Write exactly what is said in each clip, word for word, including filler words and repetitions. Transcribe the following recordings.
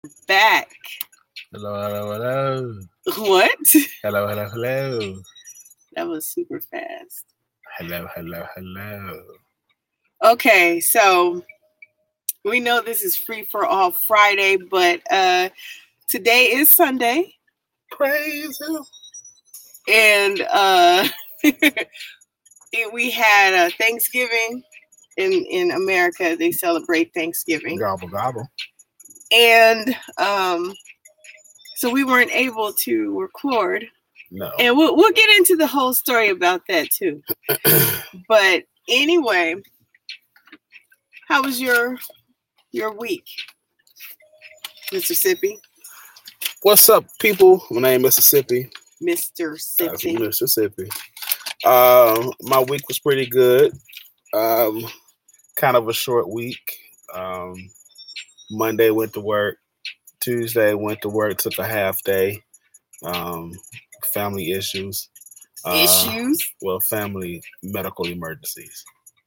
Back. Hello, hello, hello. What? Hello, hello, hello. That was super fast. Hello, hello, hello. Okay, so we know this is free for all Friday, but uh today is Sunday, Praise him. and uh we had uh, Thanksgiving in in America. They celebrate Thanksgiving, Gobble, gobble. and um so we weren't able to record, No. and we'll we'll get into the whole story about that too. But anyway, how was your your week, Mississippi? What's up, people? My name is Mississippi. Mister That's Sippy. Mississippi. Um, my week was pretty good. Um, kind of a short week. Um, Monday went to work. Tuesday went to work. Took a half day. Um, family issues. Uh, Issues. well, family medical emergencies.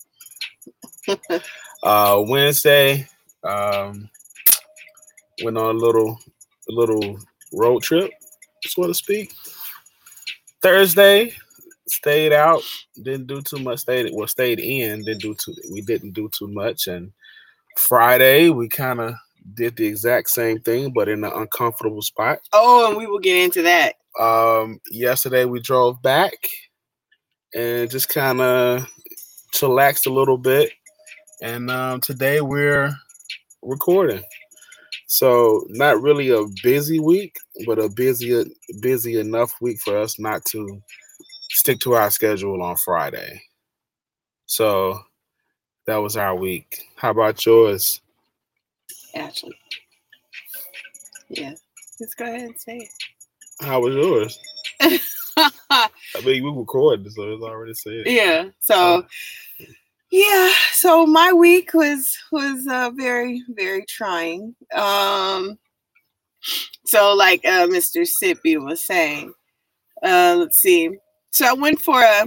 uh, Wednesday, um, went on a little, a little road trip, so to speak. Thursday, stayed out, didn't do too much. Stayed well, stayed in, didn't do too. We didn't do too much. And Friday, we kind of did the exact same thing, but in an uncomfortable spot. Oh, and we will get into that. Um, yesterday we drove back and just kind of chillaxed a little bit. And um, today we're recording. So not really a busy week, but a busy busy enough week for us not to stick to our schedule on Friday. So that was our week. How about yours? Ashley. Yeah. Let's go ahead and say How was yours? it. I mean, we recorded, so it's already said. Yeah. So yeah, so my week was was uh, very very trying. Um so like uh, Mister Sippy was saying, uh let's see. So I went for a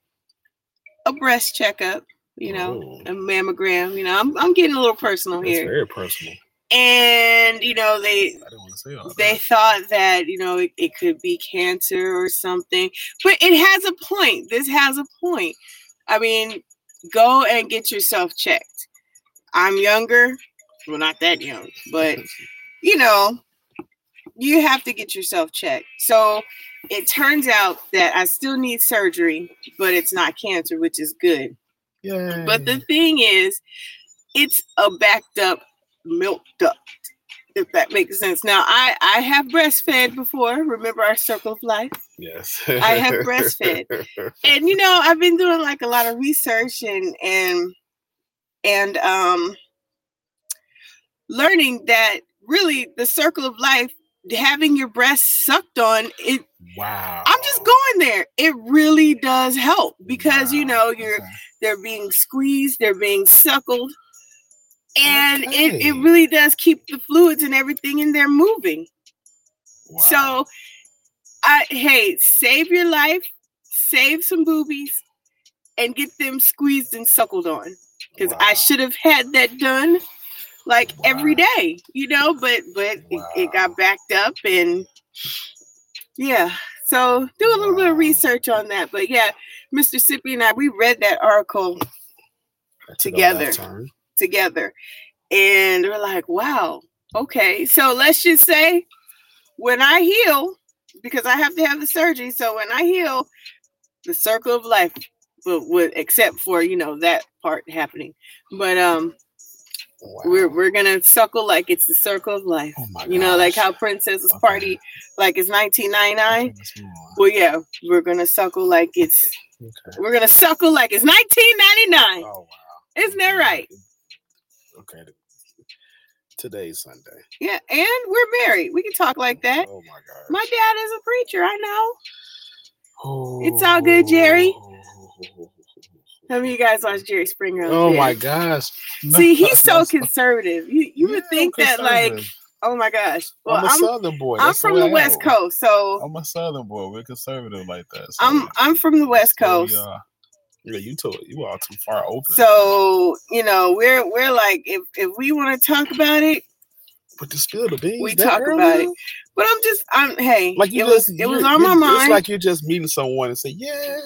a breast checkup, you know, Oh. a mammogram. You know, I'm I'm getting a little personal It's here. very personal. And you know, they I didn't want to say all they that. thought that you know it, it could be cancer or something, but it has a point. This has a point. I mean, go and get yourself checked. I'm younger, well, not that young, but you know, you have to get yourself checked. So it turns out that I still need surgery, but it's not cancer, which is good. Yay. But the thing is, it's a backed up milk duct, if that makes sense. Now, I, I have breastfed before. Remember our circle of life? Yes. I have breastfed. And, you know, I've been doing like a lot of research and, and, and, um, learning that really the circle of life, having your breast sucked on, it, Wow. I'm just going there. It really does help because, Wow. you know, you're, Okay. they're being squeezed, they're being suckled. And Okay. it, it really does keep the fluids and everything in there moving. Wow. So, I hey, save your life, save some boobies, and get them squeezed and suckled on. Because Wow. I should have had that done like Wow. every day, you know. But but Wow. it, it got backed up, and yeah. So do a little Wow. bit of research on that. But yeah, Mister Sippy and I, we read that article together. Together. And we're like, wow, okay. So let's just say when I heal, because I have to have the surgery. So when I heal, the circle of life, but with except for, you know, that part happening. But um wow. we're we're gonna suckle like it's the circle of life. Oh my you know, like how princesses okay. party like it's nineteen ninety-nine. Okay, well, yeah, we're gonna suckle like it's okay. We're gonna suckle like it's nineteen ninety-nine. Oh wow. Isn't that right? Okay. Today's Sunday. Yeah, and we're married. We can talk like that. Oh my God. My dad is a preacher. I know. Oh. It's all good, Jerry. How many of you guys watch Jerry Springer? Oh there? My gosh. No, See, he's so conservative. You you yeah, would think that like, oh my gosh. Well, I'm a I'm, Southern boy. That's I'm from the West Coast, so I'm a Southern boy. We're conservative like that. So I'm I'm from the West Coast. Yeah. Yeah, you told you all too far open. So, you know, we're we're like if, if we want to talk about it, But to spill the beans, we talk early? about it. But I'm just, I'm hey, like you it just, was it was on my mind. It's like you're just meeting someone and say, yeah,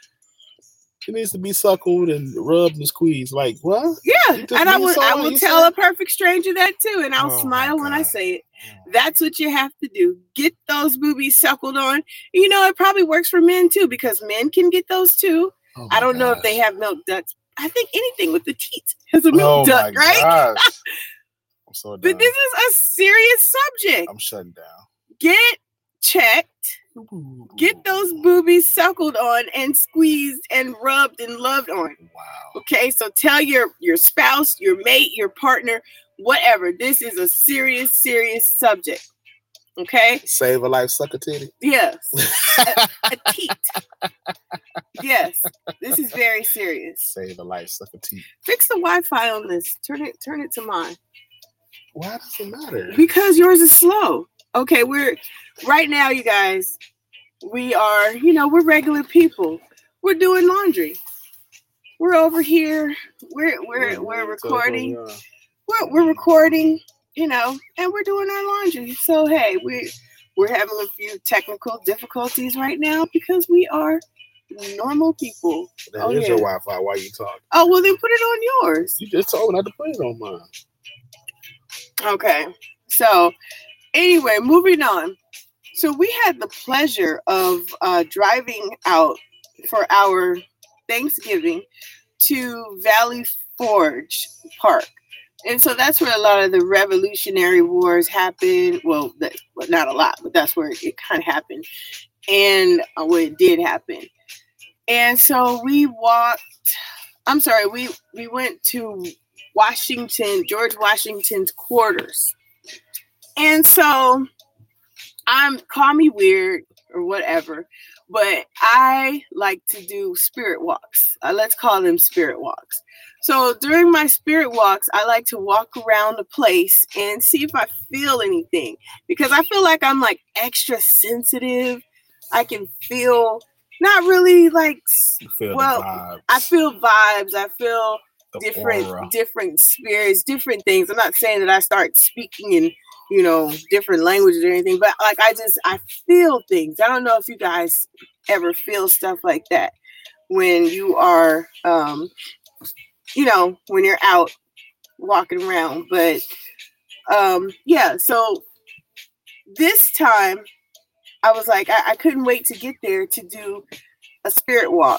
it needs to be suckled and rubbed and squeezed. Like, what? Yeah, and I would I will tell say? a perfect stranger that too, and I'll oh smile when I say it. That's what you have to do. Get those boobies suckled on. You know, it probably works for men too, because men can get those too. Oh I don't gosh. know if they have milk ducts. I think anything with the teats has a milk oh duct, right? I'm so done. But this is a serious subject. I'm shutting down. Get checked. Get those boobies suckled on and squeezed and rubbed and loved on. Wow. Okay, so tell your, your spouse, your mate, your partner, whatever. This is a serious, serious subject. Okay? Save a life, suck a titty. Yes. a, a teat. Yes. This is very serious. Save a life, suck a teat. Fix the Wi-Fi on this. Turn it, turn it to mine. Why does it matter? Because yours is slow. Okay, we're right now, you guys. We are, you know, we're regular people. We're doing laundry. We're over here. We're we're we're recording. We're we're recording, you know, and we're doing our laundry. So hey, we we're having a few technical difficulties right now because we are normal people. That oh, is yeah. your Wi-Fi. Why you talking? Oh well, then put it on yours. You just told me not to put it on mine. Okay, so. Anyway, moving on. So we had the pleasure of uh, driving out for our Thanksgiving to Valley Forge Park. And so that's where a lot of the Revolutionary Wars happened. Well, that, well not a lot, but that's where it, it kind of happened. And uh, where it did happen. And so we walked, I'm sorry, we, we went to Washington, George Washington's quarters. And so I'm call me weird or whatever, but I like to do spirit walks. Uh, let's call them spirit walks. So during my spirit walks, I like to walk around the place and see if I feel anything, because I feel like I'm like extra sensitive. I can feel not really like, you feel well, the vibes. I feel vibes. I feel the different, aura. different spirits, different things. I'm not saying that I start speaking in, you know, different languages or anything, but like I just, I feel things. I don't know if you guys ever feel stuff like that when you are, um, you know, when you're out walking around. But um, yeah, so this time I was like, I, I couldn't wait to get there to do a spirit walk.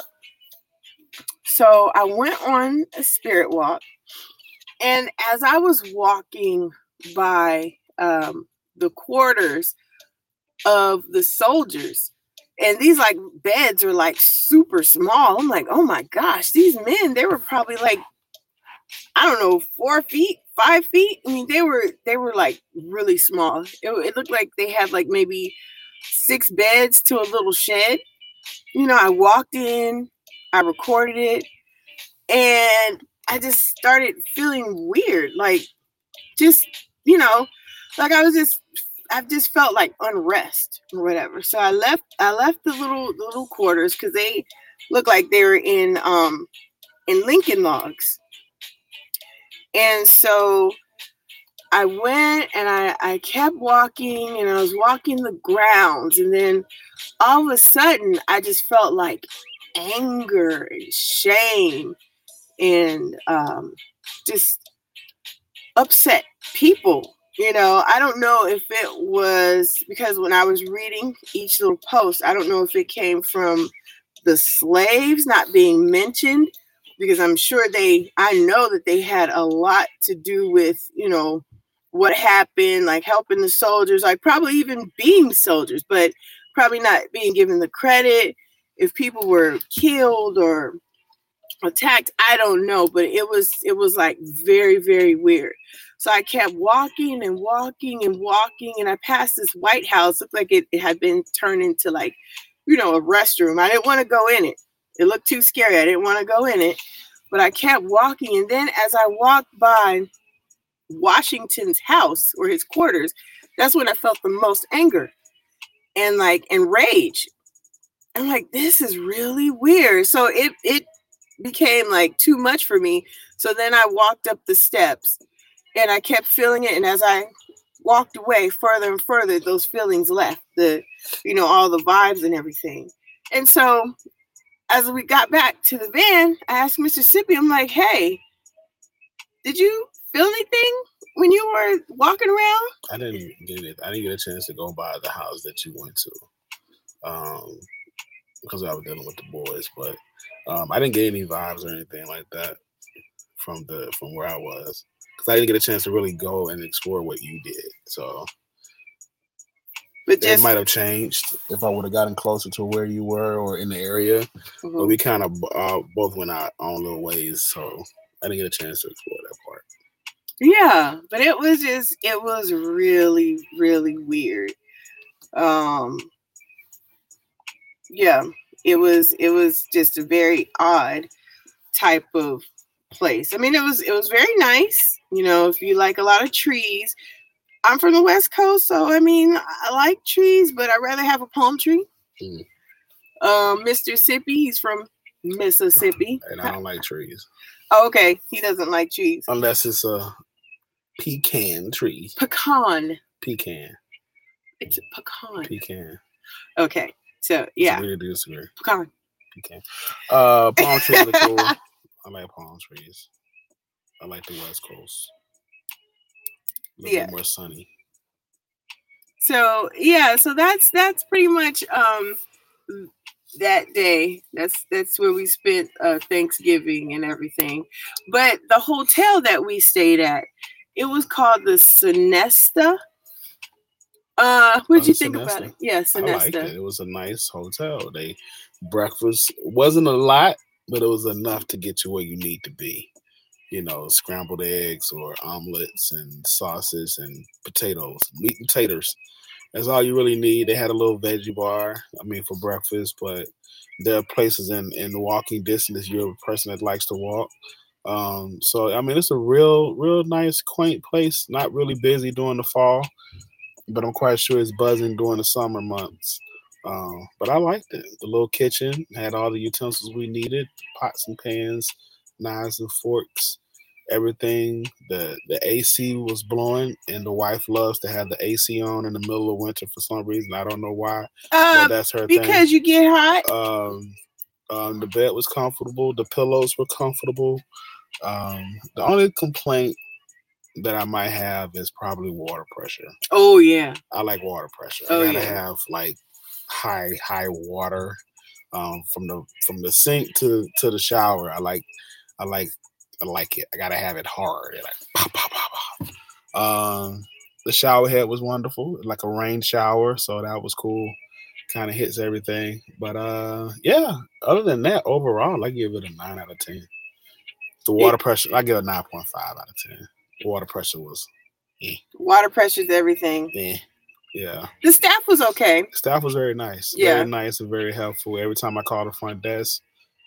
So I went on a spirit walk, and as I was walking by um, the quarters of the soldiers, and these like beds are like super small. I'm like, oh my gosh, these men, they were probably like, I don't know, four feet, five feet. I mean, they were, they were like really small. It, it looked like they had like maybe six beds to a little shed. You know, I walked in, I recorded it, and I just started feeling weird. Like, just, you know, like I was just, I've just felt like unrest or whatever. So I left, I left the little, the little quarters because they look like they were in, um, in Lincoln Logs. And so I went and I, I kept walking, and I was walking the grounds. And then all of a sudden I just felt like anger and shame and um, just upset people. You know, I don't know if it was because when I was reading each little post, I don't know if it came from the slaves not being mentioned, because I'm sure they, I know that they had a lot to do with, you know, what happened, like helping the soldiers, like probably even being soldiers, but probably not being given the credit if people were killed or attacked. I don't know, but it was, it was like very, very weird. So I kept walking and walking and walking, and I passed this White House. Looked like it, it had been turned into like, you know, a restroom. I didn't want to go in it. It looked too scary. I didn't want to go in it, but I kept walking. And then as I walked by Washington's house or his quarters, that's when I felt the most anger and like and rage. I'm like, this is really weird. So it it became like too much for me. So then I walked up the steps and I kept feeling it. And as I walked away further and further, those feelings left, the, you know, all the vibes and everything. And so as we got back to the van, I asked Mississippi, I'm like, hey, did you feel anything when you were walking around? I didn't get it. I didn't get a chance to go by the house that you went to, um, because I was dealing with the boys. But um, I didn't get any vibes or anything like that from the from where I was, because I didn't get a chance to really go and explore what you did. So, but just, it might have changed if I would have gotten closer to where you were or in the area. Mm-hmm. But we kind of uh, both went our own little ways, so I didn't get a chance to explore that part. Yeah, but it was just, it was really, really weird. Um, yeah, it was, it was just a very odd type of place. I mean, it was, it was very nice. You know, if you like a lot of trees, I'm from the West Coast, so I mean, I like trees, but I'd rather have a palm tree. Mm. Um, Mister Sippy, he's from Mississippi. And I don't like trees. Oh, okay, he doesn't like trees. Unless it's a pecan tree. Pecan. Pecan. It's a pecan. Pecan. Okay, so yeah. Really disagree. Pecan. Pecan. Uh, palm trees are cool. I like palm trees. I like the West Coast. A little yeah. bit more sunny. So yeah, so that's that's pretty much um that day. That's that's where we spent uh, Thanksgiving and everything. But the hotel that we stayed at, it was called the Sonesta. Uh, what did you think Sonesta. About it? Yeah, Sonesta. I liked it. It was a nice hotel. They breakfast wasn't a lot, but it was enough to get you where you need to be. You know, scrambled eggs or omelets and sausage and potatoes, meat and taters. That's all you really need. They had a little veggie bar, I mean, for breakfast, but there are places in, in walking distance if you're a person that likes to walk. Um, so, I mean, it's a real, real nice, quaint place. Not really busy during the fall, but I'm quite sure it's buzzing during the summer months. Um, but I liked it. The little kitchen had all the utensils we needed, pots and pans, knives and forks, everything. The the A C was blowing, and the wife loves to have the A C on in the middle of winter for some reason. I don't know why, uh, but that's her because thing. Because you get hot. Um, um, the bed was comfortable. The pillows were comfortable. Um, the only complaint that I might have is probably water pressure. Oh yeah, I like water pressure. Oh, I gotta yeah. have like high high water um, from the from the sink to to the shower. I like I like. I like it. I gotta have it hard. Like pop, pop, pop, pop. Um, the shower head was wonderful, like a rain shower, so that was cool. Kind of hits everything. But uh, yeah. Other than that, overall, I give it a nine out of ten. The water pressure, I give it a nine point five out of ten. The water pressure was. Eh. Water pressure is everything. Yeah. Yeah. The staff was okay. The staff was very nice. Yeah. Very nice and very helpful. Every time I called the front desk,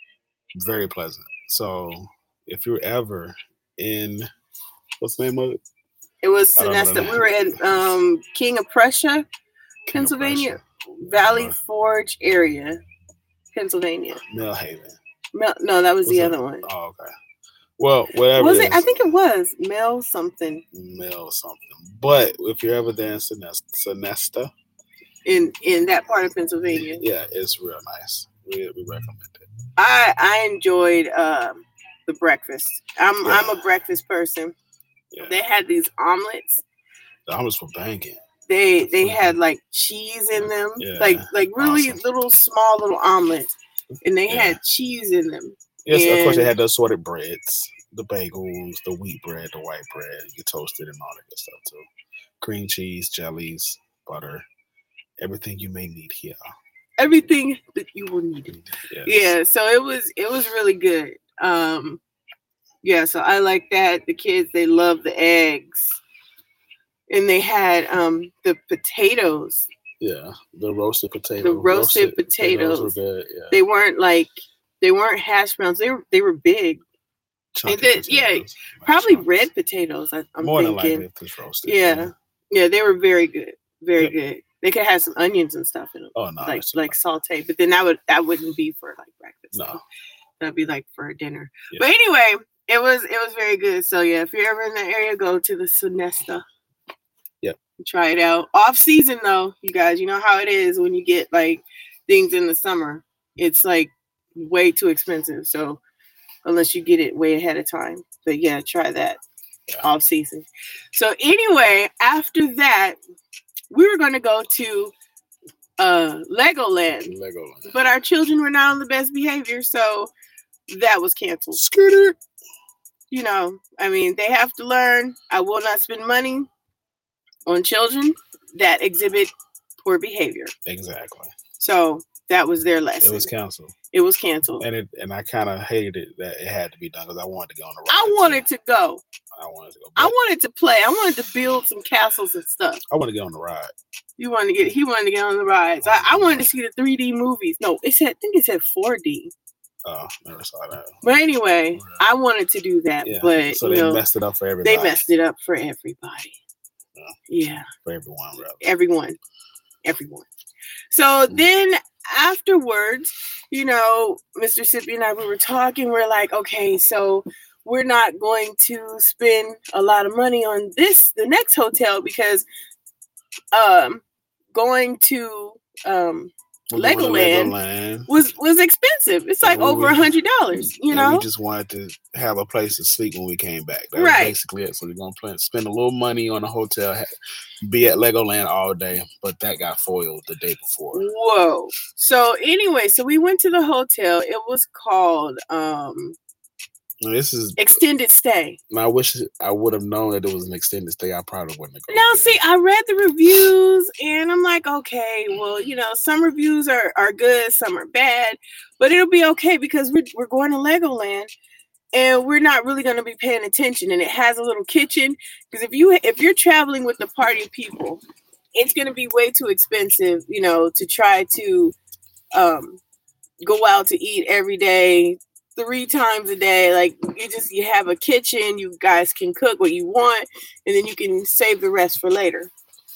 very pleasant. So. If you're ever in, what's the name of it? It was Sonesta. We were in um, King of Prussia, King Pennsylvania, of Prussia. Valley uh, Forge area, Pennsylvania. Millhaven. Mel, no, that was, was the it? other one. Oh, okay. Well, whatever. Was it? it I think it was Mel something. Mel something. But if you're ever there in Sonesta, Sonesta in in that part of Pennsylvania, yeah, it's real nice. We we recommend it. I I enjoyed. Um, The breakfast. I'm yeah. I'm a breakfast person. Yeah. They had these omelets. The omelets were banging. They they had like cheese in them, yeah. like like really awesome. little small little omelets, and they yeah. had cheese in them. Yes, and, of course they had the assorted breads, the bagels, the wheat bread, the white bread, you toasted and all that good stuff too. Cream cheese, jellies, butter, everything you may need here. Everything that you will need. Yes. Yeah, so it was it was really good. Um, yeah, so I like that. The kids, they love the eggs. And they had um the potatoes. Yeah, the roasted potatoes. The roasted, roasted potatoes. potatoes were good, yeah. They weren't like, they weren't hash browns. They were they were big. And then, yeah, probably chunks. Red potatoes, I, I'm More thinking. than likely it's roasted. Yeah. yeah, yeah, they were very good. Very yeah. good. They could have some onions and stuff in them. Oh, no. Like, like saute. But then that, would, that wouldn't be for like breakfast. No. So. That'd be like for dinner. Yeah. But anyway, it was it was very good. So yeah, if you're ever in that area, go to the Sonesta. Yep. Try it out. Off season though, you guys, you know how it is when you get like things in the summer. It's like way too expensive. So unless you get it way ahead of time. But yeah, try that yeah. off season. So anyway, after that, we were going to go to uh, Legoland. Legoland. But our children were not on the best behavior, so that was canceled. Scooter. You know, I mean, they have to learn. I will not spend money on children that exhibit poor behavior. Exactly. So that was their lesson. It was canceled. It was canceled. And it and I kind of hated it that it had to be done because I wanted to go on the ride. I wanted too. to go. I wanted to go. I wanted to play. I wanted to build some castles and stuff. I want to get on the ride. You wanted to get. He wanted to get on the rides. I, I wanted to see the three D movies. No, it said. I think it said four D. Oh, never saw that. But anyway, right. I wanted to do that, yeah. but so you they know, messed it up for everybody. They messed it up for everybody. Yeah. yeah. For everyone, rather. Everyone. Everyone. So mm-hmm. then afterwards, you know, Mister Sippy and I, we were talking. We're like, okay, so we're not going to spend a lot of money on this, the next hotel, because um, going to um, Legoland, Legoland was was expensive. It's like over a hundred dollars. You know, we just wanted to have a place to sleep when we came back. That right, was basically it. So we're gonna plan, spend a little money on a hotel, be at Legoland all day. But that got foiled the day before. Whoa! So anyway, so we went to the hotel. It was called um, this is extended stay. I wish I would have known that it was an extended stay. I probably wouldn't have gone. Now, see, I read the reviews and I'm like, okay, well, you know, some reviews are, are good, some are bad, but it'll be okay because we're, we're going to Legoland and we're not really going to be paying attention. And it has a little kitchen because if you if you're traveling with a party of people, it's going to be way too expensive, you know, to try to um, go out to eat every day. Three times a day, like you just you have a kitchen, you guys can cook what you want, and then you can save the rest for later.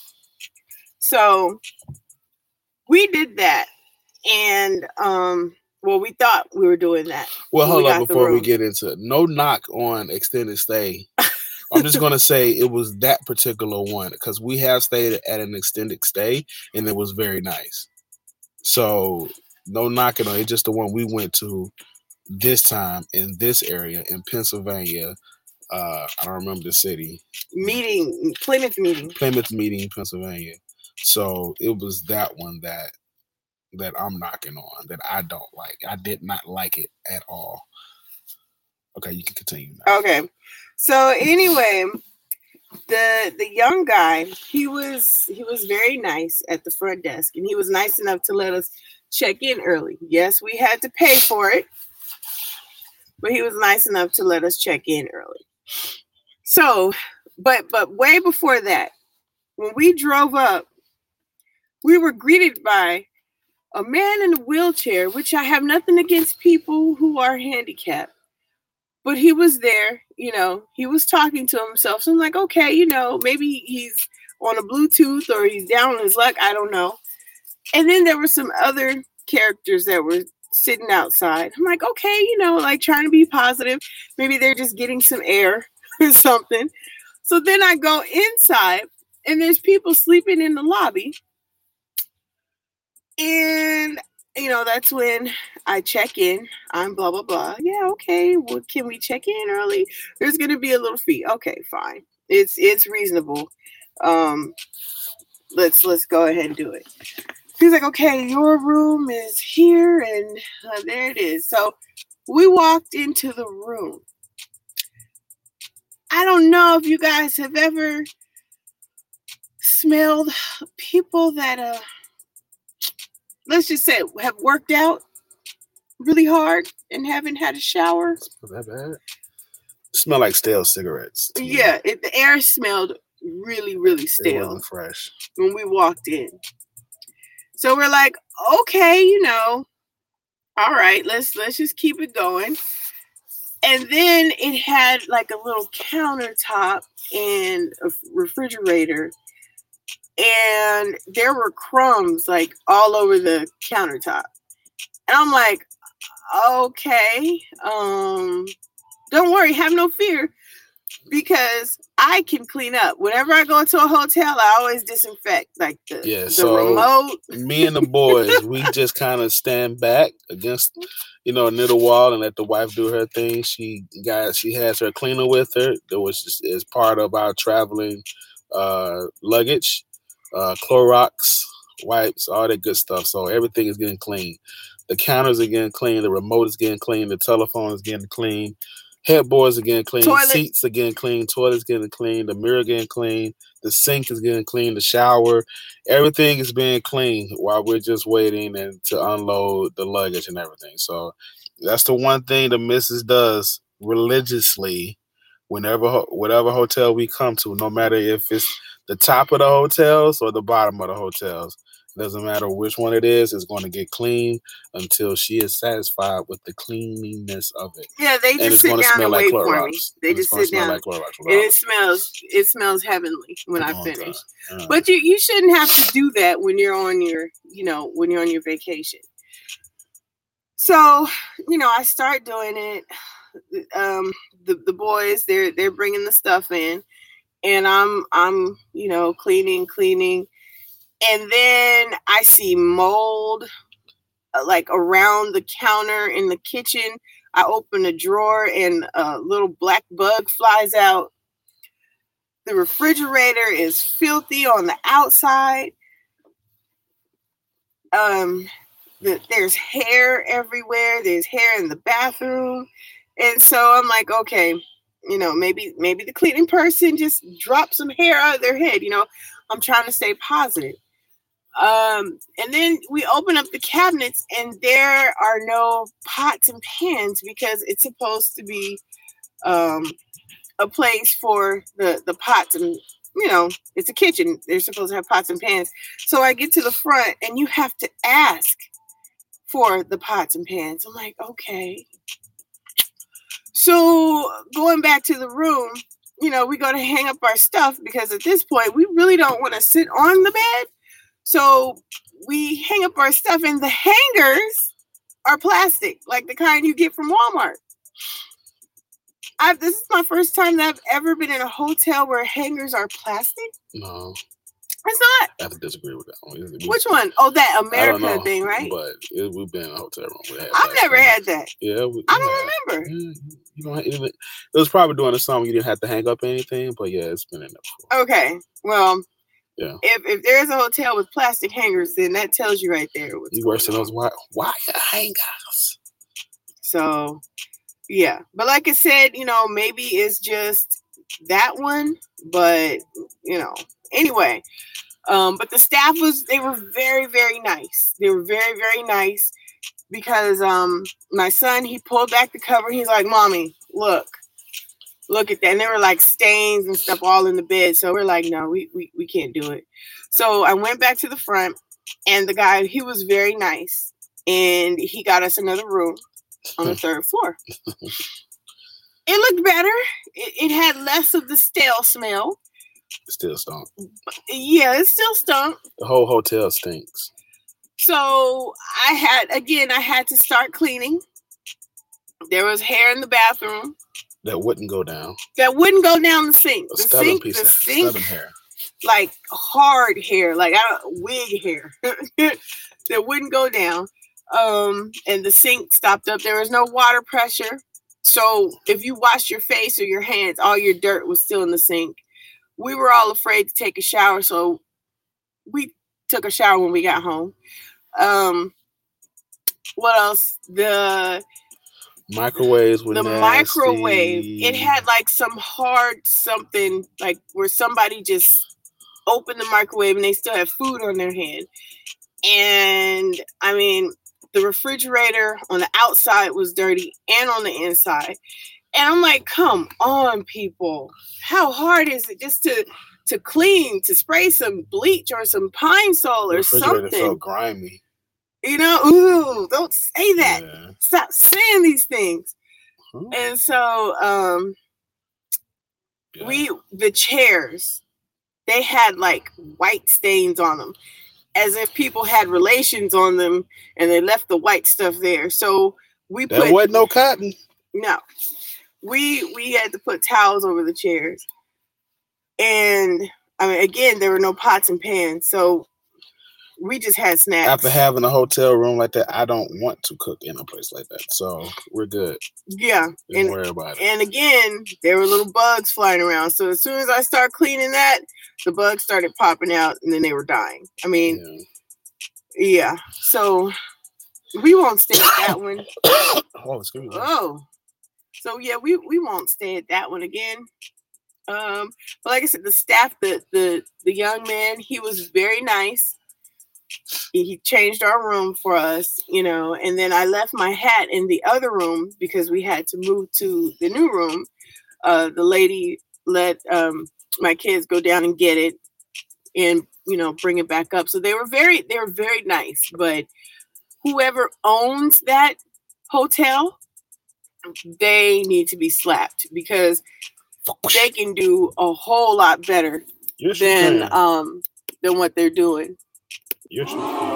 So we did that, and um, well, we thought we were doing that. Well, hold on before we get into it. No knock on extended stay. I'm just gonna say it was that particular one because we have stayed at an extended stay, and it was very nice. So no knocking on it. It's just the one we went to. This time in this area in Pennsylvania, uh, I don't remember the city. Meeting, Plymouth Meeting. Plymouth Meeting, Pennsylvania. So it was that one that that I'm knocking on, that I don't like. I did not like it at all. Okay, you can continue now. Okay. So anyway, the the young guy, he was he was very nice at the front desk, and he was nice enough to let us check in early. Yes, we had to pay for it. But he was nice enough to let us check in early. So, but but way before that, when we drove up, we were greeted by a man in a wheelchair, which I have nothing against people who are handicapped. But he was there, you know, he was talking to himself. So I'm like, okay, you know, maybe he's on a Bluetooth or he's down on his luck. I don't know. And then there were some other characters that were sitting outside. I'm like, okay, you know, like trying to be positive. Maybe they're just getting some air or something. So then I go inside and there's people sleeping in the lobby. And, you know, that's when I check in. I'm blah, blah, blah. Yeah, okay. Well, can we check in early? There's going to be a little fee. Okay, fine. It's, it's reasonable. Um, let's, let's go ahead and do it. He's like, okay, your room is here, and uh, there it is. So we walked into the room. I don't know if you guys have ever smelled people that, uh, let's just say, have worked out really hard and haven't had a shower. Was that bad? It smelled like stale cigarettes. Yeah, it, the air smelled really, really stale. It wasn't fresh. When we walked in. So we're like, okay, you know, all right, let's let's just keep it going. And then it had like a little countertop and a refrigerator. And there were crumbs like all over the countertop. And I'm like, okay, um, don't worry, have no fear. because I can clean up. Whenever I go to a hotel, I always disinfect, like the, Yeah, the so remote. Me and the boys, we just kind of stand back against, you know, near the wall and let the wife do her thing. She got, she has her cleaner with her. That was just, as part of our traveling uh, luggage, uh, Clorox wipes, all that good stuff. So everything is getting clean. The counters are getting clean. The remote is getting clean. The telephone is getting clean. Headboards are getting clean. Toilet. Seats are getting clean. Toilets getting clean. The mirror getting clean. The sink is getting clean. The shower, everything is being clean while we're just waiting and to unload the luggage and everything. So that's the one thing the missus does religiously. Whenever, whatever hotel we come to, no matter if it's the top of the hotels or the bottom of the hotels, it doesn't matter which one it is, it's going to get clean until she is satisfied with the cleanliness of it. Yeah, they And just it's sit going to down smell and like wait Clorox. for me. They And just it's going to sit smell down. like Clorox. And it smells, it smells heavenly when I Oh, finish. God. But you, you shouldn't have to do that when you're on your, you know, when you're on your vacation. So, you know, I start doing it. Um, the the boys, they're they're bringing the stuff in, and I'm I'm you know cleaning, cleaning, and then I see mold uh, like around the counter in the kitchen. I open a drawer and a little black bug flies out. The refrigerator is filthy on the outside. Um, the, there's hair everywhere. There's hair in the bathroom. And so I'm like, okay, you know, maybe maybe the cleaning person just dropped some hair out of their head. You know, I'm trying to stay positive. Um, and then we open up the cabinets and there are no pots and pans because it's supposed to be um, a place for the, the pots and, you know, it's a kitchen. They're supposed to have pots and pans. So I get to the front and you have to ask for the pots and pans. I'm like, okay. So going back to the room, you know, we go to hang up our stuff because at this point we really don't want to sit on the bed. So we hang up our stuff and the hangers are plastic, like the kind you get from Walmart. I've, this is my first time that I've ever been in a hotel where hangers are plastic. No. It's not. I have to disagree with that one. We, Which one? Oh, that America know, thing, right? But it, we've been in a hotel room. Where I've never things. had that. Yeah, we, I yeah. don't remember. Yeah, you don't. Have, it was probably during the summer. You didn't have to hang up anything, but yeah, it's been in there before. Okay, well, yeah. If if there is a hotel with plastic hangers, then that tells you right there. You worse than those wire wire hangers. So, yeah, but like I said, you know, maybe it's just that one, but you know, anyway. Um, but the staff was, they were very, very nice. They were very, very nice because um, my son, he pulled back the cover. He's like, Mommy, look, look at that. And there were like stains and stuff all in the bed. So we're like, no, we, we, we can't do it. So I went back to the front and the guy, he was very nice. And he got us another room on the third floor. It looked better. It, it had less of the stale smell. It still stunk. Yeah, it still stunk. The whole hotel stinks. So I had, again, I had to start cleaning. There was hair in the bathroom. That wouldn't go down. That wouldn't go down the sink. A the stubborn sink, piece the of sink, stubborn hair. Like hard hair, like I don't, wig hair. That wouldn't go down. Um, and the sink stopped up. There was no water pressure. So if you washed your face or your hands, all your dirt was still in the sink. We were all afraid to take a shower, so we took a shower when we got home. Um, what else? The microwaves were the nasty. microwave. It had like some hard something, like where somebody just opened the microwave and they still had food on their hand. And I mean, the refrigerator on the outside was dirty and on the inside. And I'm like, come on, people. How hard is it just to to clean, to spray some bleach or some Pine Sol or something? Felt grimy. You know, ooh, don't say that. Yeah. Stop saying these things. Hmm. And so um, yeah. we, the chairs, they had like white stains on them, as if people had relations on them and they left the white stuff there. So we that put. wasn't no cotton. No. we we had to put towels over the chairs, and I mean, again, there were no pots and pans, so we just had snacks. After having a hotel room like that, I don't want to cook in a place like that, so we're good. Yeah, Don't and, worry about it. And again, there were little bugs flying around. So as soon as I start cleaning that, the bugs started popping out, and then they were dying. I mean, yeah. yeah. So we won't stay at that one. Oh, excuse me. Oh, so yeah, we we won't stay at that one again. Um, but like I said, the staff, the the the young man, he was very nice. He changed our room for us, you know, and then I left my hat in the other room because we had to move to the new room. Uh, the lady let um, my kids go down and get it and, you know, bring it back up. So they were very, they were very nice. But whoever owns that hotel, they need to be slapped because they can do a whole lot better yes, than um than what they're doing. Yes,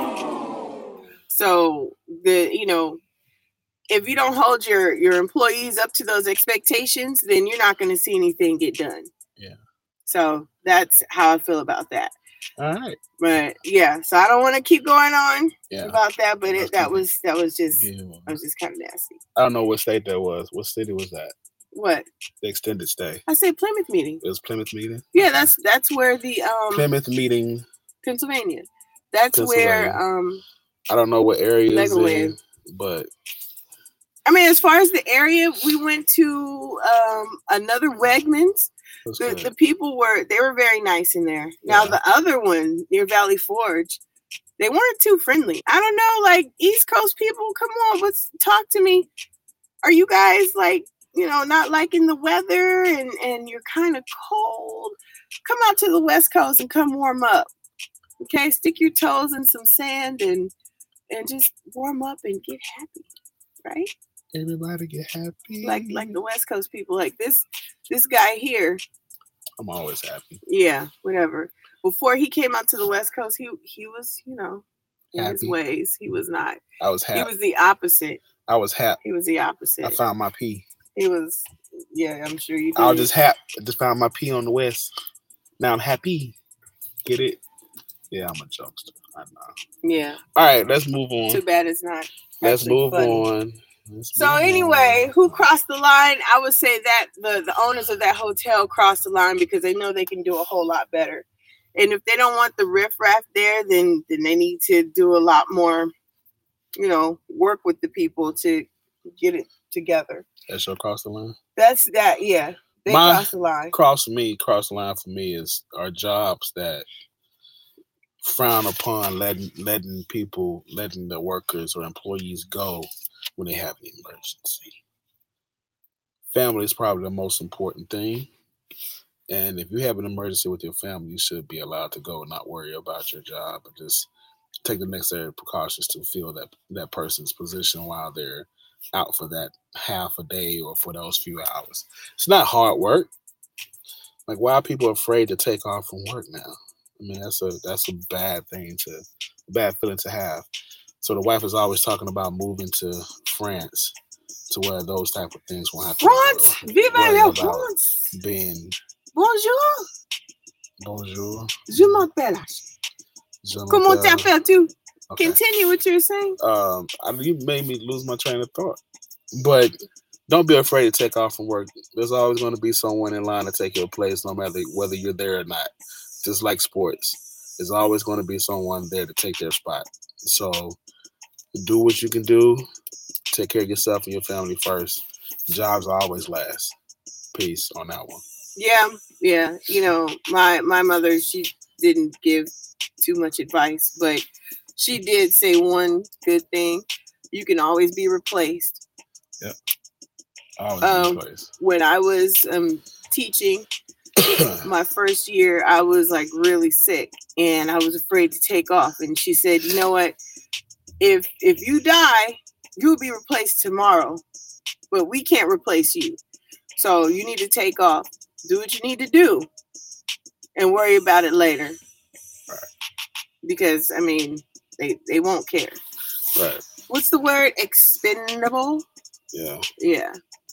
so the you know, if you don't hold your your employees up to those expectations, then you're not going to see anything get done. Yeah. So that's how I feel about that. All right. But yeah, so I don't want to keep going on yeah. about that, but it, that was that was just yeah. I was just kind of nasty. I don't know what state that was. What city was that? What? The extended stay. I said Plymouth meeting. It was Plymouth meeting? Yeah, that's that's where the um Plymouth meeting. Pennsylvania. That's Pennsylvania. where um I don't know what area it's in, but I mean, as far as the area, we went to um another Wegmans. The, the people were they were very nice in there. Now yeah. the other one near Valley Forge, they weren't too friendly. I don't know, like East Coast people, come on, let's talk to me. Are you guys like, you know, not liking the weather and, and you're kind of cold? Come out to the West Coast and come warm up. Okay, stick your toes in some sand and and just warm up and get happy, right? Everybody get happy. Like like the West Coast people, like this this guy here. I'm always happy. Yeah, whatever. Before he came out to the West Coast, he he was, you know, in happy. His ways. He was not. I was happy. He was the opposite. I was happy. He was the opposite. I found my pee. He was, yeah, I'm sure you did. I was just happy. I just found my pee on the West. Now I'm happy. Get it? Yeah, I'm a jokester. I know. Yeah. All right, let's move on. Too bad it's not. Let's move funny. on. Let's so move anyway, on. Who crossed the line? I would say that the, the owners of that hotel crossed the line because they know they can do a whole lot better. And if they don't want the riffraff there, then then they need to do a lot more, you know, work with the people to get it together. That's your cross the line? That's that, yeah. They My cross the line. Cross me, cross the line for me is are jobs that frown upon letting letting people, letting the workers or employees go when they have an emergency. Family is probably the most important thing. And if you have an emergency with your family, you should be allowed to go and not worry about your job, but just take the necessary precautions to fill that, that person's position while they're out for that half a day or for those few hours. It's not hard work. Like, why are people afraid to take off from work now? I mean, that's a that's a bad thing to, a bad feeling to have. So the wife is always talking about moving to France to where those type of things won't have to France! Vive la France! Being bonjour. Bonjour. Je m'appelle. Je Comment t'appelles-tu? Okay. Continue what you're saying. Um, I mean, you made me lose my train of thought. But don't be afraid to take off from work. There's always going to be someone in line to take your place, no matter whether you're there or not. Just like sports, there's always going to be someone there to take their spot. So do what you can do. Take care of yourself and your family first. Jobs always last. Peace on that one. Yeah, yeah. You know, my my mother, she didn't give too much advice, but she did say one good thing. You can always be replaced. Yep. Always um, be replaced. When I was um, teaching my first year, I was like really sick and I was afraid to take off. And she said, you know what? If if you die, you'll be replaced tomorrow, but we can't replace you. So you need to take off. Do what you need to do and worry about it later. Right. Because, I mean, they, they won't care. Right. What's the word? Expendable? Yeah. Yeah.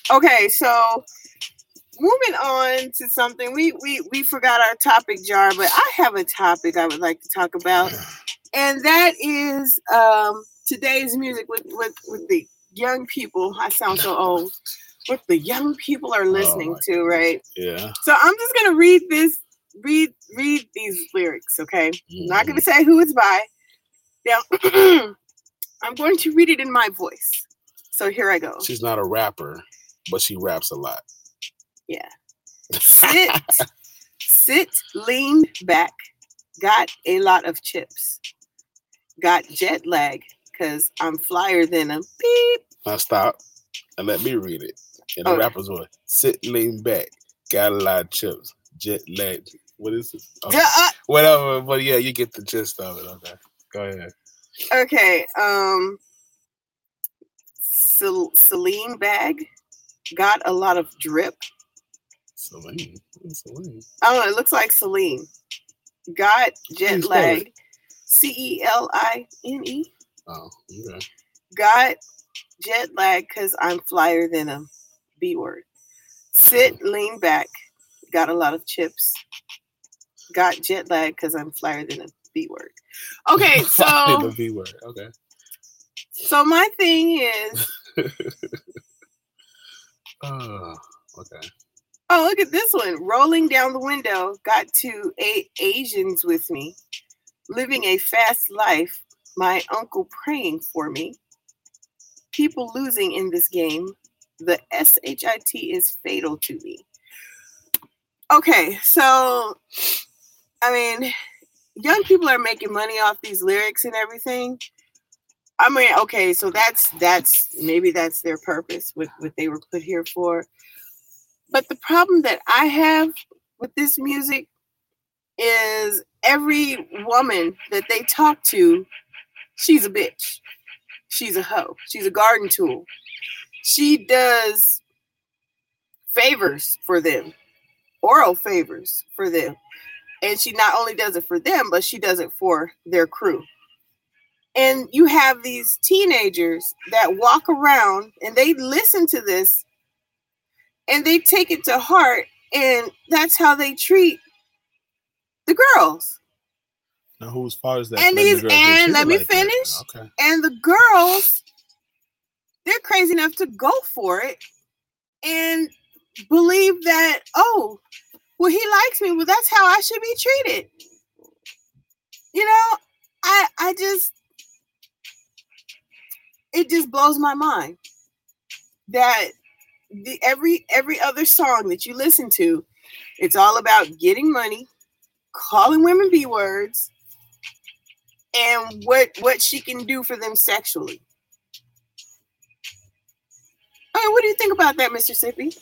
Okay, so moving on to something, we we we forgot our topic jar, but I have a topic I would like to talk about, and that is um, today's music with with with the young people. I sound so old. What the young people are listening oh to, goodness. right? Yeah. So I'm just gonna read this, read read these lyrics. Okay, mm-hmm. I'm not gonna say who it's by. Now, I'm going to read it in my voice. So here I go. She's not a rapper, but she raps a lot. Yeah. Sit, sit, lean back. Got a lot of chips. Got jet lag because I'm flyer than a beep. Now stop and let me read it. In the okay. rapper's voice. Sit, lean back. Got a lot of chips. Jet lag. What is it? Okay. Uh, Whatever. But yeah, you get the gist of it. Okay. Go ahead. Okay. Um. Celine bag. Got a lot of drip. Celine. Celine. I don't know. It looks like Celine. Got jet lag. C E L I N E. Oh, okay. Got jet lag because I'm flyer than a B word. Sit, lean back. Got a lot of chips. Got jet lag because I'm flyer than a B word. Okay, so. The B word. Okay. So my thing is. Oh, okay. Oh, look at this one. Rolling down the window. Got two eight Asians with me. Living a fast life. My uncle praying for me. People losing in this game. The S H I T is fatal to me. Okay, so, I mean, young people are making money off these lyrics and everything. I mean, okay, so that's, that's maybe that's their purpose, what, what they were put here for. But the problem that I have with this music is every woman that they talk to, she's a bitch. She's a hoe. She's a garden tool. She does favors for them, oral favors for them. And she not only does it for them, but she does it for their crew. And you have these teenagers that walk around and they listen to this and they take it to heart. And that's how they treat the girls. Now, whose fault is that? And these, and let me like finish. Okay. And the girls, they're crazy enough to go for it and believe that, oh, well, he likes me. Well, that's how I should be treated. You know, I, I just, it just blows my mind that the every every other song that you listen to, it's all about getting money, calling women B words, and what what she can do for them sexually. I mean, what do you think about that, Mister Sippy?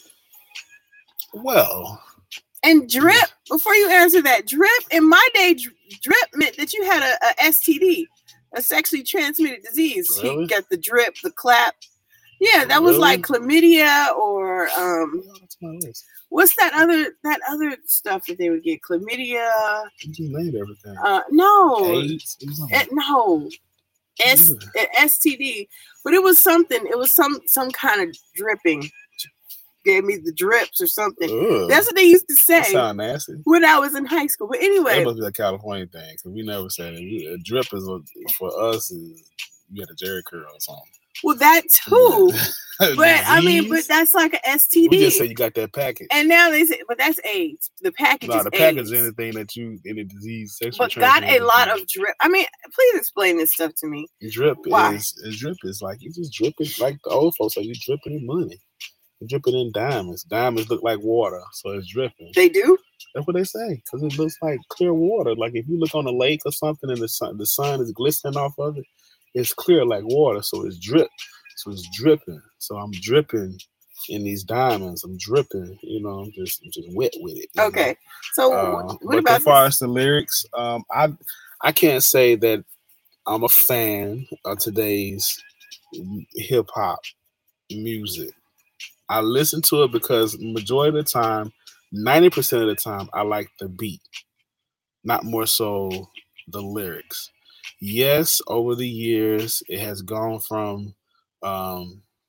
Well, and drip. Before you answer that, drip in my day, drip meant that you had a, a S T D, a sexually transmitted disease. Really? You got the drip, the clap. Yeah, that was really? like chlamydia or um. What's that other that other stuff that they would get? Chlamydia. You just named everything. Uh, no. AIDS. It, no. S, S T D, but it was something. It was some some kind of dripping. Gave me the drips or something. Ugh. That's what they used to say. That sound nasty. When I was in high school. But anyway, that must be a California thing because we never said it. We, a drip is a, for us is you had a Jerry curl or something. Well, that too. But I mean, but that's like an S T D. We just say you got that package. And now they say, but that's AIDS. The package no, is the AIDS. package is anything that you, any disease, sexual But got a lot of drip. I mean, please explain this stuff to me. Drip Why? is, is drip is like, you just dripping, like the old folks say, you dripping in money. You're dripping in diamonds. Diamonds look like water, so it's dripping. They do? That's what they say, because it looks like clear water. Like if you look on a lake or something and the sun, the sun is glistening off of it, it's clear like water, so it's drip. So it's dripping. So I'm dripping in these diamonds. I'm dripping. You know, I'm just I'm just wet with it. Okay. Know? So uh, what but about as far this? as the lyrics, um, I I can't say that I'm a fan of today's hip hop music. I listen to it because majority of the time, ninety percent of the time, I like the beat, not more so the lyrics. Yes, over the years, it has gone from um,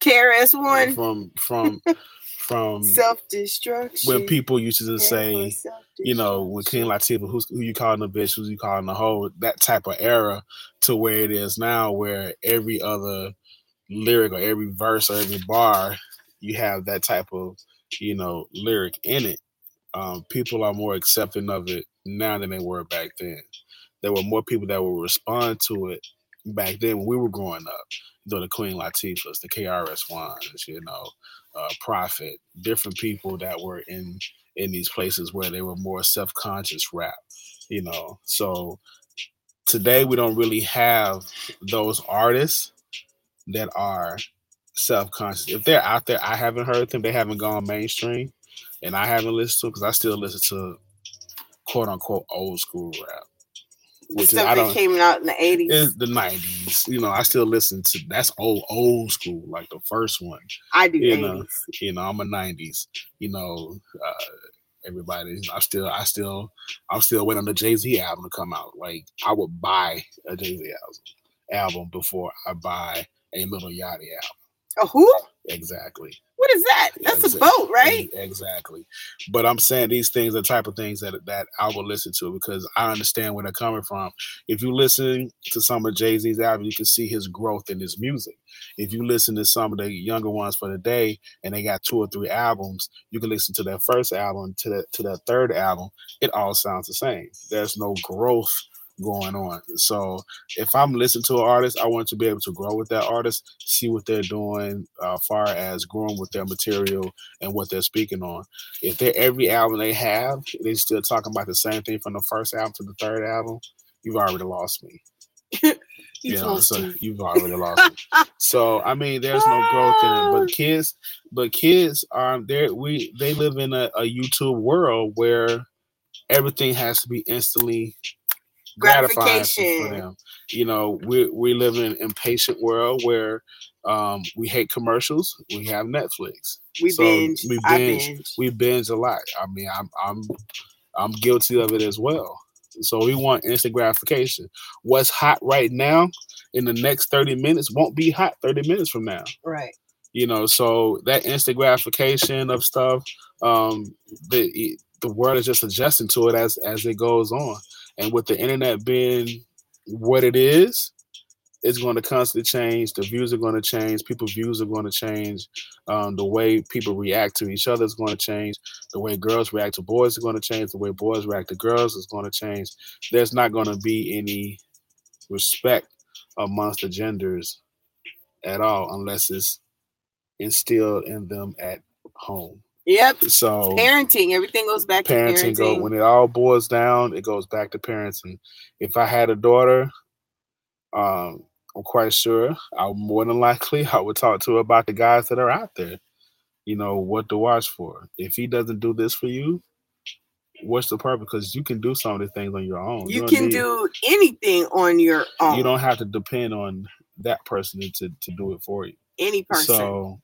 K R S One. From from from self-destruction. When people used to just say, you know, when Queen Latifah, who's, who you calling a bitch, who you calling a hoe, that type of era, to where it is now, where every other lyric or every verse or every bar, you have that type of, you know, lyric in it. Um, people are more accepting of it now than they were back then. There were more people that would respond to it back then when we were growing up. You know, the Queen Latifahs, the K R S Ones, you know, uh, Prophet, different people that were in in these places where they were more self-conscious rap, you know. So today we don't really have those artists that are self-conscious. If they're out there, I haven't heard them. They haven't gone mainstream, and I haven't listened to them because I still listen to quote unquote old school rap. Which Stuff is, I that don't, came out in the eighties, the nineties. You know, I still listen to that's old old school, like the first one. I do you eighties. Know, you know, I'm a nineties. You know, uh, everybody. I still, I still, I'm still waiting on the Jay-Z album to come out. Like I would buy a Jay-Z album album before I buy a Lil Yachty album. A who? Exactly. What is that? That's exactly. A boat, right? Exactly. But I'm saying these things are the type of things that that I will listen to because I understand where they're coming from. If you listen to some of Jay-Z's albums, you can see his growth in his music. If you listen to some of the younger ones for the day and they got two or three albums, you can listen to their first album to the, to their third album. It all sounds the same. There's no growth going on. So if I'm listening to an artist, I want to be able to grow with that artist, see what they're doing uh, far as growing with their material and what they're speaking on. If they're every album they have, they're still talking about the same thing from the first album to the third album, you've already lost me. you know, so me. You've already lost me. So I mean, there's no growth in it. But kids, but kids are there. We they live in a, a YouTube world where everything has to be instantly gratification for them. You know, we we live in an impatient world where um, we hate commercials. We have Netflix. We so binge. We binge, binge. We binge a lot. I mean, I'm I'm I'm guilty of it as well. So we want instant gratification. What's hot right now in the next thirty minutes won't be hot thirty minutes from now. Right. You know, so that instant gratification of stuff, um, the the world is just adjusting to it as as it goes on. And with the internet being what it is, it's going to constantly change. The views are going to change. People's views are going to change. Um, the way people react to each other is going to change. The way girls react to boys is going to change. The way boys react to girls is going to change. There's not going to be any respect amongst the genders at all unless it's instilled in them at home. Yep. So parenting, everything goes back parenting, to parenting. Go, when it all boils down, it goes back to parenting. If I had a daughter, um, I'm quite sure I would more than likely I would talk to her about the guys that are out there. You know, what to watch for. If he doesn't do this for you, what's the purpose? Because you can do some of the things on your own. You, you can need, do anything on your own. You don't have to depend on that person to, to do it for you. Any person. So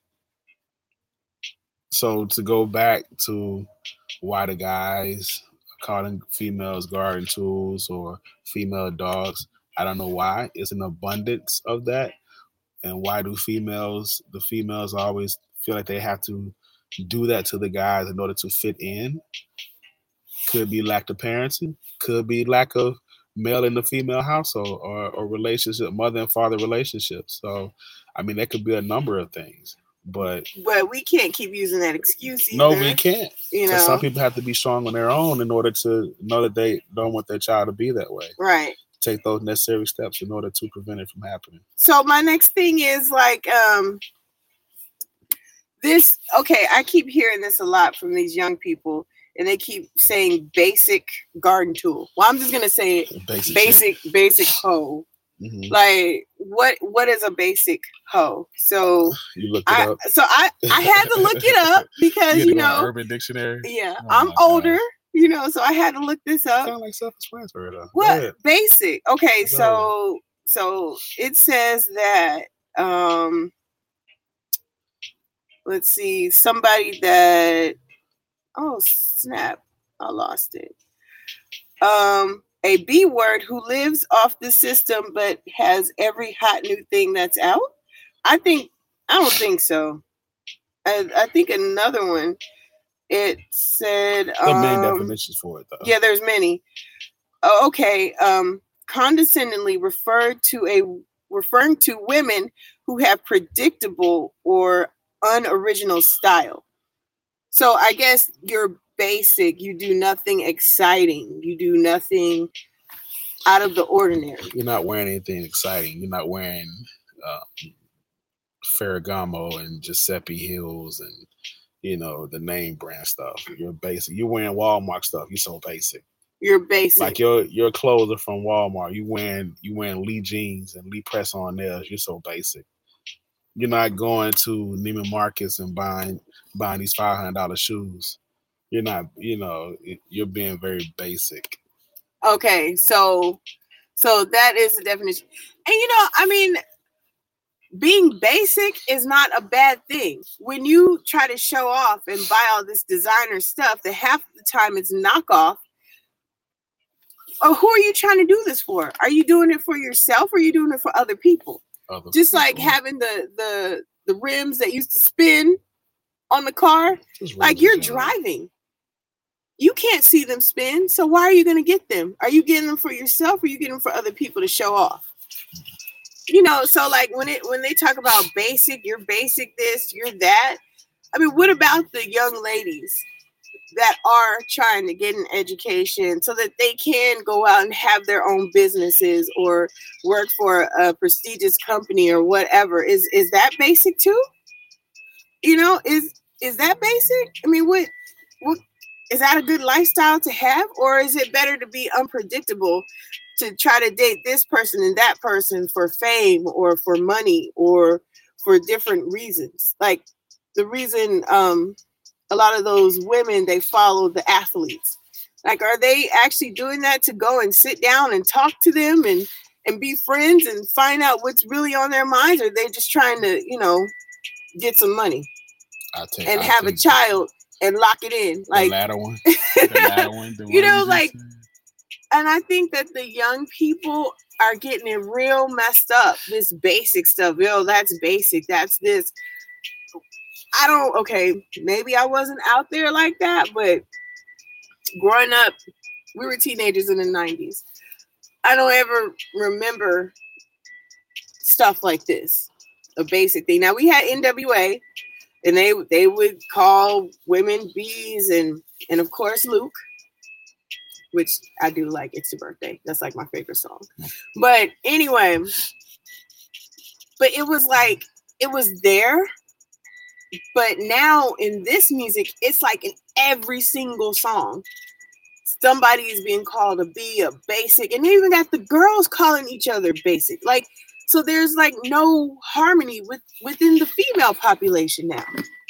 So to go back to why the guys are calling females garden tools or female dogs, I don't know why. It's an abundance of that. And why do females, the females always feel like they have to do that to the guys in order to fit in? Could be lack of parenting. Could be lack of male in the female household or, or relationship, mother and father relationships. So, I mean, that could be a number of things. But but we can't keep using that excuse either. No, we can't. You know, some people have to be strong on their own in order to know that they don't want their child to be that way. Right. Take those necessary steps in order to prevent it from happening. So my next thing is like um this. Okay, I keep hearing this a lot from these young people, and they keep saying basic garden tool. Well, I'm just gonna say basic, basic, basic hoe. Mm-hmm. Like what? What is a basic hoe? So you looked it I, up. So I, I had to look it up because you, you know Urban Dictionary. Yeah, oh I'm older, God. You know, so I had to look this up. Sound like self-explanatory though. What basic? Okay, so so it says that um, let's see, somebody that oh snap, I lost it. Um. A B word who lives off the system but has every hot new thing that's out. I think I don't think so. I, I think another one. It said the um, main definitions for it, though. Yeah, there's many. Oh, okay. Um, condescendingly referred to a referring to women who have predictable or unoriginal style. So I guess you're basic. You do nothing exciting. You do nothing out of the ordinary. You're not wearing anything exciting. You're not wearing uh, Ferragamo and Giuseppe heels and, you know, the name brand stuff. You're basic. You're wearing Walmart stuff. You're so basic. You're basic. Like your your clothes are from Walmart. You wearing you wearing Lee jeans and Lee press on nails. You're so basic. You're not going to Neiman Marcus and buying buying these five hundred dollar shoes. You're not. You know, you're being very basic. Okay, so so that is the definition. And you know, I mean, being basic is not a bad thing. When you try to show off and buy all this designer stuff that half the time it's knockoff, or who are you trying to do this for? Are you doing it for yourself or are you doing it for other people? Other Just people. Like having the, the, the rims that used to spin on the car, like you're driving. You can't see them spin, so why are you going to get them? Are you getting them for yourself or are you getting them for other people to show off? You know, so like when it when they talk about basic, you're basic this, you're that. I mean, what about the young ladies that are trying to get an education so that they can go out and have their own businesses or work for a prestigious company or whatever? Is is that basic too? You know, is is that basic? I mean, what what is that a good lifestyle to have, or is it better to be unpredictable, to try to date this person and that person for fame or for money or for different reasons? Like the reason um, a lot of those women, they follow the athletes. Like, are they actually doing that to go and sit down and talk to them and, and be friends and find out what's really on their minds? Or are they just trying to, you know, get some money take, and I'll have a child and lock it in? Like the latter one. The latter one. The you one know, you like, and I think that the young people are getting it real messed up. This basic stuff. Yo, that's basic. That's this. I don't, okay, maybe I wasn't out there like that, but growing up, we were teenagers in the nineties. I don't ever remember stuff like this, a basic thing. Now, we had N W A, and they they would call women bees, and, and of course, Luke, which I do like. It's Your Birthday. That's like my favorite song. But anyway, but it was like, it was there. But now in this music, it's like in every single song, somebody is being called a B, a basic, and they even got the girls calling each other basic. Like, so there's like no harmony with within the female population now.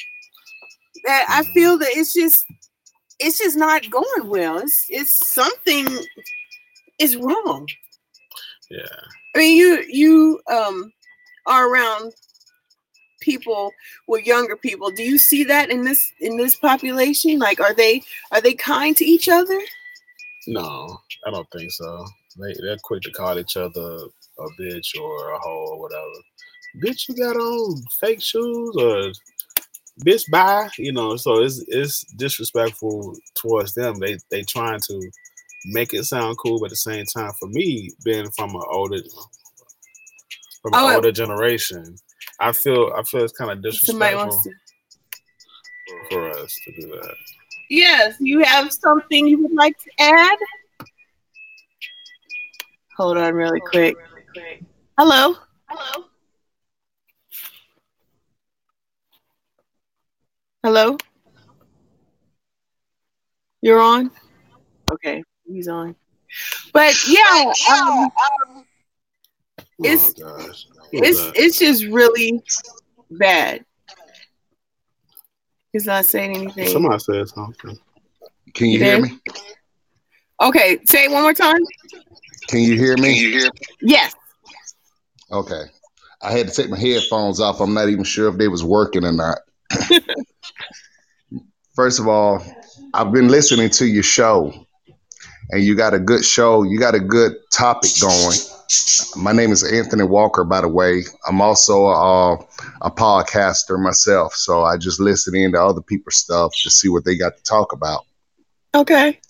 That I feel that it's just it's just not going well. It's it's something is wrong. Yeah. I mean, you you um are around people with younger people. Do you see that in this in this population? Like, are they are they kind to each other? No, I don't think so. They they're quick to call each other a bitch or a hoe or whatever. Bitch, you got on fake shoes, or bitch, bye. You know, so it's it's disrespectful towards them. They they trying to make it sound cool, but at the same time, for me, being from an older from an oh, older generation, I feel I feel it's kind of disrespectful to... for us to do that. Yes, you have something you would like to add? Hold on really quick. Hello? Hello? Hello? You're on? Okay, he's on. But yeah, um, um, it's oh, gosh. it's that? it's just really bad. He's not saying anything. Somebody said something. Can you, you hear me? Okay, say it one more time. Can you hear me? Can you hear me? Yes. Okay. I had to take my headphones off. I'm not even sure if they was working or not. First of all, I've been listening to your show, and you got a good show. You got a good topic going. My name is Anthony Walker, by the way. I'm also a, a podcaster myself, so I just listen in to other people's stuff to see what they got to talk about. Okay.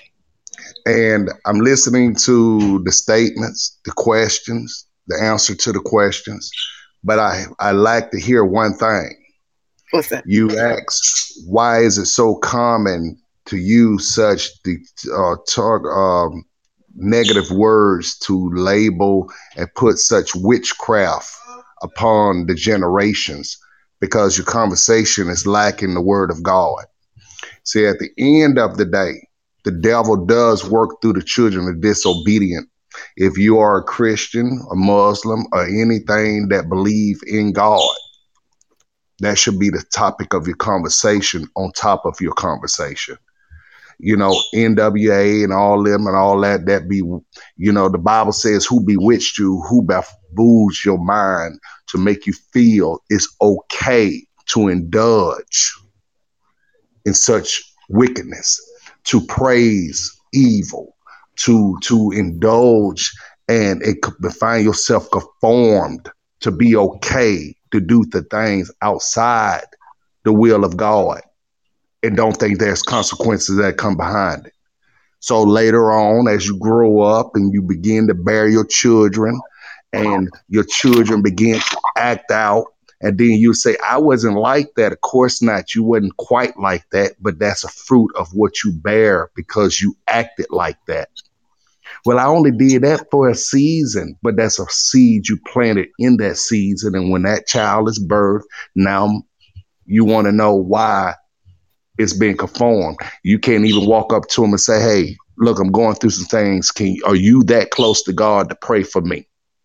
And I'm listening to the statements, the questions, the answer to the questions, but I, I like to hear one thing. What's that? You ask, why is it so common to use such the uh, tar- um, negative words to label and put such witchcraft upon the generations? Because your conversation is lacking the word of God. See, at the end of the day, the devil does work through the children of disobedient. If you are a Christian, a Muslim, or anything that believe in God, that should be the topic of your conversation on top of your conversation. You know, N W A and all them and all that, that be, you know, the Bible says who bewitched you, who bamboozled your mind to make you feel it's okay to indulge in such wickedness, to praise evil, to, to indulge and it, find yourself conformed to be okay to do the things outside the will of God and don't think there's consequences that come behind it. So later on, as you grow up and you begin to bear your children and your children begin to act out, and then you say, I wasn't like that. Of course not. You wasn't quite like that, but that's a fruit of what you bear because you acted like that. Well, I only did that for a season, but that's a seed you planted in that season. And when that child is birthed, now you want to know why it's being conformed. You can't even walk up to him and say, hey, look, I'm going through some things. Can you, are you that close to God to pray for me?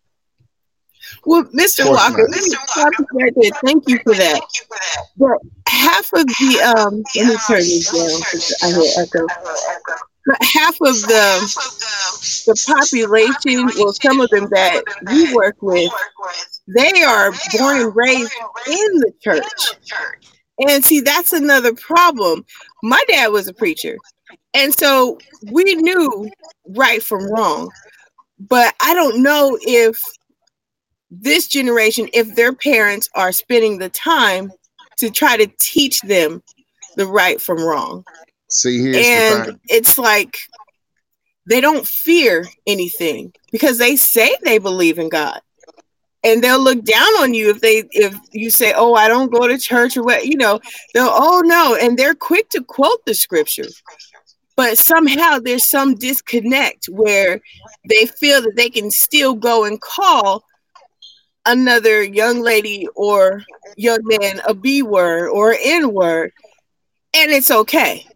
Well, Mister Walker, let me stop you right there. Thank you for that. But half of the um, let me turn this down because I hear echo. But half of the the population, well, some of them that we work with, they are born and raised in the church. And see, that's another problem. My dad was a preacher, and so we knew right from wrong. But I don't know if this generation, if their parents are spending the time to try to teach them the right from wrong. See, here's and the thing. It's like they don't fear anything because they say they believe in God, and they'll look down on you if they if you say, oh, I don't go to church or what, you know, they'll, oh no, and they're quick to quote the scripture. But somehow there's some disconnect where they feel that they can still go and call another young lady or young man a B word or an N word, and it's okay.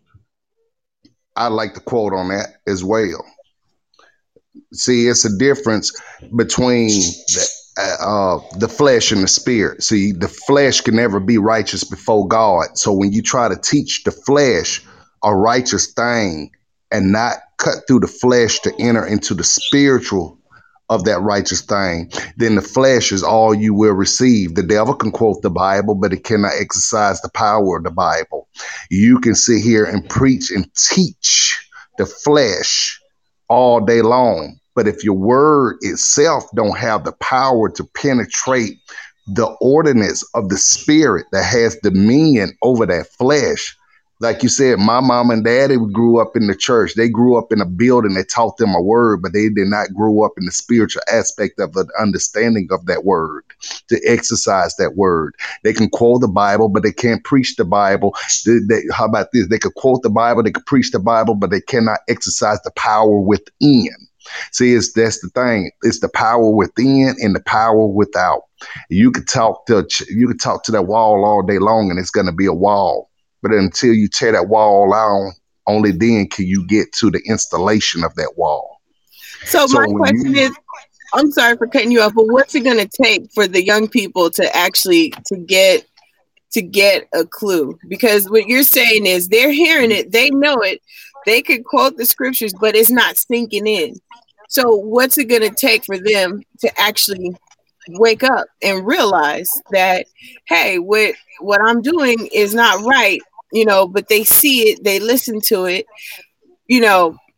I like to quote on that as well. See, it's a difference between the, uh, the flesh and the spirit. See, the flesh can never be righteous before God. So when you try to teach the flesh a righteous thing and not cut through the flesh to enter into the spiritual of that righteous thing, then the flesh is all you will receive. The devil can quote the Bible, but it cannot exercise the power of the Bible. You can sit here and preach and teach the flesh all day long, but if your word itself don't have the power to penetrate the ordinance of the spirit that has dominion over that flesh, like you said, my mom and daddy grew up in the church. They grew up in a building that taught them a word, but they did not grow up in the spiritual aspect of the understanding of that word, to exercise that word. They can quote the Bible, but they can't preach the Bible. They, they, how about this? They could quote the Bible, they could preach the Bible, but they cannot exercise the power within. See, it's, that's the thing. It's the power within and the power without. You could talk to you could talk to that wall all day long, and it's going to be a wall. But until you tear that wall out, only then can you get to the installation of that wall. So, so my question you, is, I'm sorry for cutting you off, but what's it going to take for the young people to actually to get to get a clue? Because what you're saying is they're hearing it, they know it, they could quote the scriptures, but it's not sinking in. So what's it going to take for them to actually wake up and realize that, hey, what what I'm doing is not right, you know, but they see it, they listen to it, you know,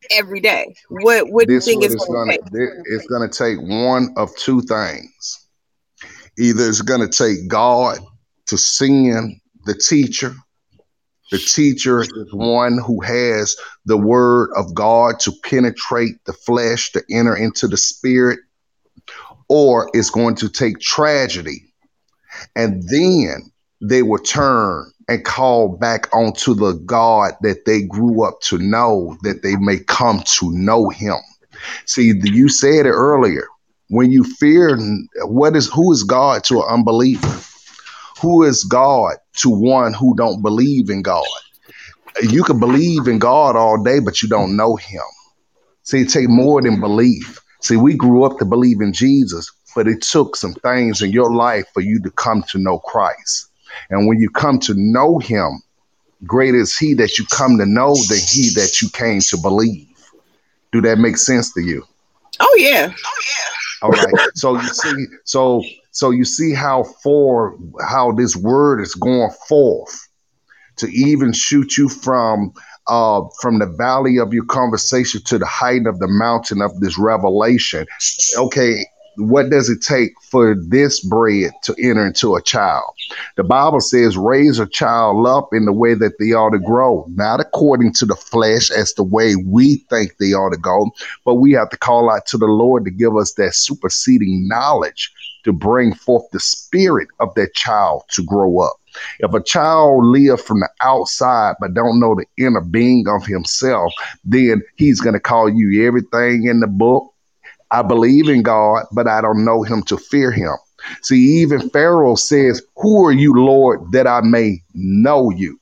every day? What what do you This think what it's it's going to gonna take? it's gonna take one of two things. Either it's gonna take God to send the teacher. The teacher is one who has the word of God to penetrate the flesh, to enter into the spirit, or it's going to take tragedy. And then they will turn and call back onto the God that they grew up to know, that they may come to know him. See, you said it earlier. When you fear, what is who is God to an unbeliever? Who is God to one who don't believe in God? You can believe in God all day, but you don't know him. See, it takes more than belief. See, we grew up to believe in Jesus, but it took some things in your life for you to come to know Christ. And when you come to know him, greater is he that you come to know than he that you came to believe. Do that make sense to you? Oh yeah. All right. So you see, so so you see how far how this word is going forth to even shoot you from uh from the valley of your conversation to the height of the mountain of this revelation. Okay, what does it take for this bread to enter into a child? The Bible says, raise a child up in the way that they ought to grow, not according to the flesh as the way we think they ought to go, but we have to call out to the Lord to give us that superseding knowledge to bring forth the spirit of that child to grow up. If a child lives from the outside but don't know the inner being of himself, then he's going to call you everything in the book. I believe in God, but I don't know him to fear him. See, even Pharaoh says, who are you, Lord, that I may know you?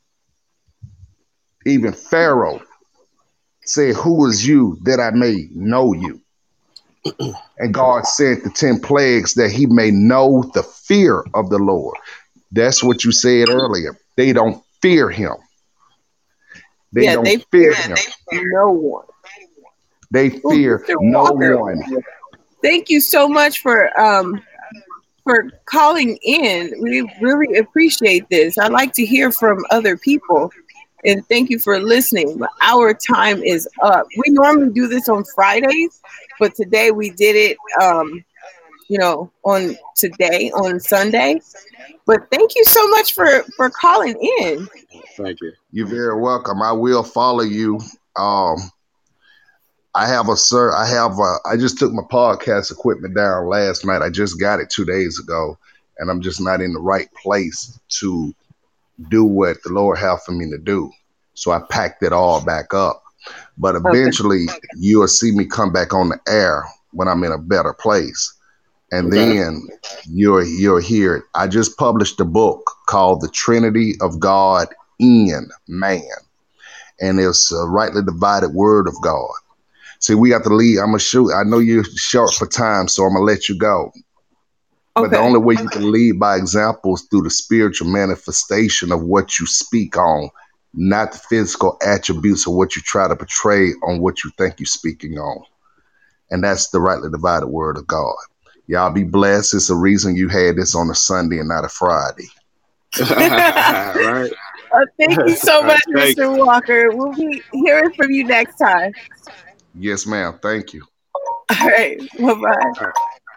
Even Pharaoh said, who is you that I may know you? And God sent the ten plagues that he may know the fear of the Lord. That's what you said earlier. They don't fear him. They Yeah, don't they fear fear him. no one. They Well, fear mister no Walker, one. thank you so much for um for calling in. We really appreciate this. I like to hear from other people. And thank you for listening. Our time is up. We normally do this on Fridays, but today we did it um, you know, on today on Sunday. But thank you so much for for calling in. Thank you. You're very welcome. I will follow you. Um, I have a sir. I have. A, I just took my podcast equipment down last night. I just got it two days ago, and I'm just not in the right place to do what the Lord have for me to do. So I packed it all back up. But Okay. eventually, you'll see me come back on the air when I'm in a better place, and Okay. then you'll you'll hear it. I just published a book called "The Trinity of God in Man," and it's a rightly divided word of God. See, we got to leave. I'm gonna shoot. I know you're short for time, so I'm gonna let you go. But the Okay. only way you can lead by example is through the spiritual manifestation of what you speak on, not the physical attributes of what you try to portray on what you think you're speaking on. And that's the rightly divided word of God. Y'all be blessed. It's a reason you had this on a Sunday and not a Friday. Right. Uh, thank you so much, Thank mister Walker. We'll be hearing from you next time. Yes, ma'am. Thank you. All right. Bye bye. All right.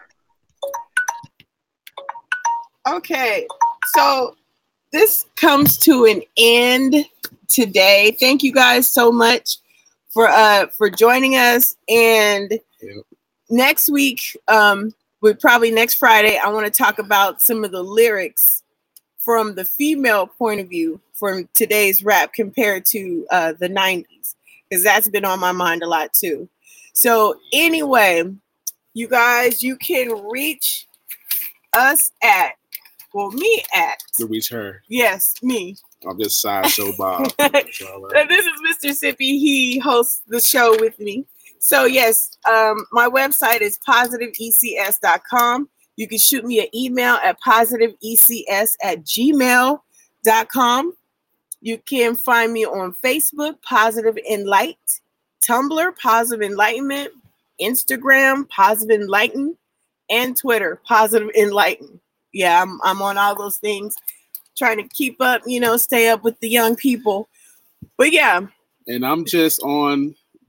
Okay. So this comes to an end today. Thank you guys so much for uh for joining us. And Yep. next week, um, we probably next Friday, I want to talk about some of the lyrics from the female point of view from today's rap compared to uh, the nineties, because that's been on my mind a lot too. So anyway, you guys, you can reach us at, well, me at, To reach her. yes, me. I'm just Sideshow Bob. This is Mister Sippy. He hosts the show with me. So yes, um, my website is positive e c s dot com. You can shoot me an email at positive e c s at gmail dot com. You can find me on Facebook, Positive Enlight, Tumblr, Positive Enlightenment, Instagram, Positive Enlighten, and Twitter, Positive Enlighten. Yeah, I'm I'm on all those things, trying to keep up, you know, stay up with the young people. But yeah. And I'm just on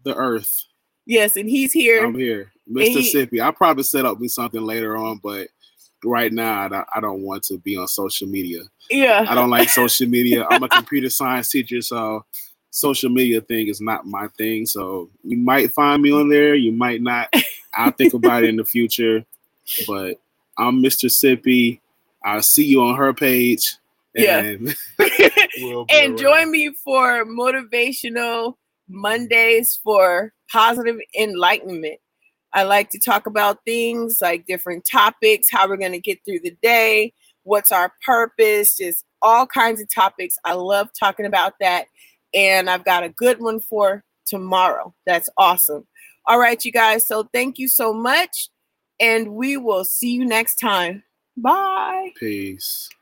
the earth. Yes, and he's here. I'm here. Mister Sippy. I'll probably set up me something later on, but right now I don't, I don't want to be on social media. Yeah. I don't like social media. I'm a computer science teacher, so social media thing is not my thing. So you might find me on there. You might not. I'll think about it in the future. But I'm Mister Sippy. I'll see you on her page. And, yeah. we'll and join me for Motivational Mondays for positive enlightenment. I like to talk about things like different topics, how we're going to get through the day, what's our purpose, just all kinds of topics. I love talking about that. And I've got a good one for tomorrow. That's awesome. All right, you guys. So thank you so much. And we will see you next time. Bye. Peace.